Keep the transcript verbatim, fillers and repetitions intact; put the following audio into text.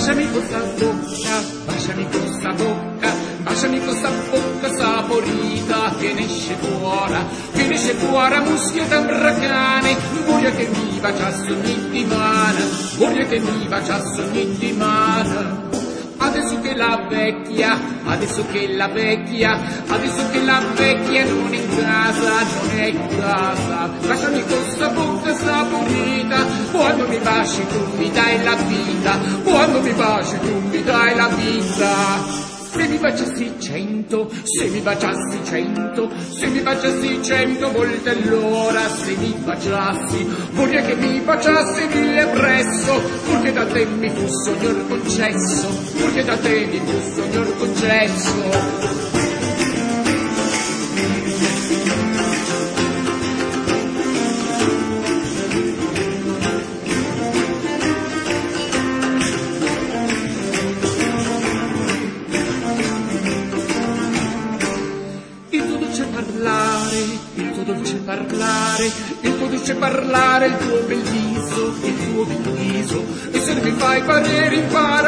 baciami questa bocca, baciami questa bocca, baciami questa bocca saporita che ne esce fuori, che ne esce fuori muschio d'ambracane, voglio che mi baciassi ogni dimana, voglio che mi baciassi ogni dimana. Adesso che la vecchia, adesso che la vecchia, adesso che la vecchia non è in casa, non è in casa, baciami questa bocca saporita, quando mi baci tu mi dai la vita, quando mi baci tu mi dai la vita. Se mi baciassi cento, se mi baciassi cento, se mi baciassi cento volte all'ora, se mi baciassi, vorrei che mi baciassi mille presso, purché da te mi fu sogno concesso, purché da te mi fu sogno concesso. Il tuo dolce parlare, il tuo dolce parlare, il tuo bel viso, il tuo bel viso, e se mi fai parere in pari